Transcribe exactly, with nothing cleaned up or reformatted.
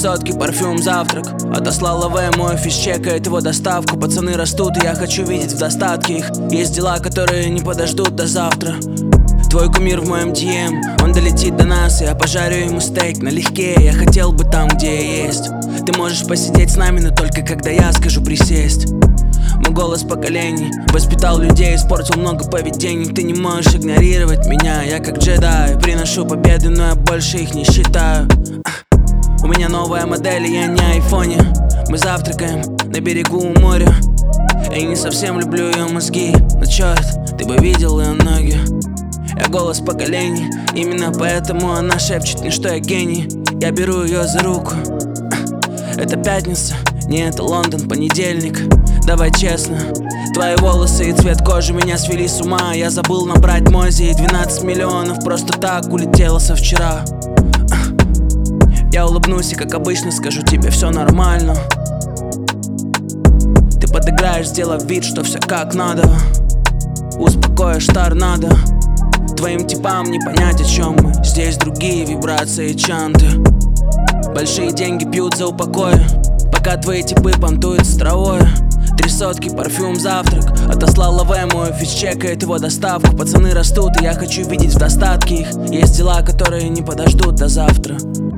сотки, парфюм, завтрак. Отослал АВ, мой офис чекает его доставку. Пацаны растут, и я хочу видеть в достатке их. Есть дела, которые не подождут до завтра. Твой кумир в моем ди эм, он долетит до нас, и я пожарю ему стейк налегке. Я хотел бы там, где я есть. Ты можешь посидеть с нами, но только когда я скажу присесть. Мой голос поколений воспитал людей, испортил много поведений. Ты не можешь игнорировать меня, я как джедай. Приношу победы, но я больше их не считаю. У меня новая модель, и я не айфоне. Мы завтракаем на берегу моря. Я не совсем люблю ее мозги, но черт, ты бы видел ее ноги. Я голос поколений, именно поэтому она шепчет мне, что я гений. Я беру ее за руку. Это пятница, не это Лондон, понедельник. Давай честно, твои волосы и цвет кожи меня свели с ума. Я забыл набрать Мози, и двенадцать миллионов просто так улетело со вчера. Я улыбнусь и, как обычно, скажу тебе: все нормально. Ты подыграешь, сделав вид, что все как надо. Успокоишь торнадо. Твоим типам не понять, о чем мы. Здесь другие вибрации и чанты. Большие деньги пьют за упокой, пока твои типы понтуют с травой. Три сотки, парфюм, завтрак. Отослал АВ, мой офис чекает его доставку. Пацаны растут, и я хочу видеть в достатке их. Есть дела, которые не подождут до завтра.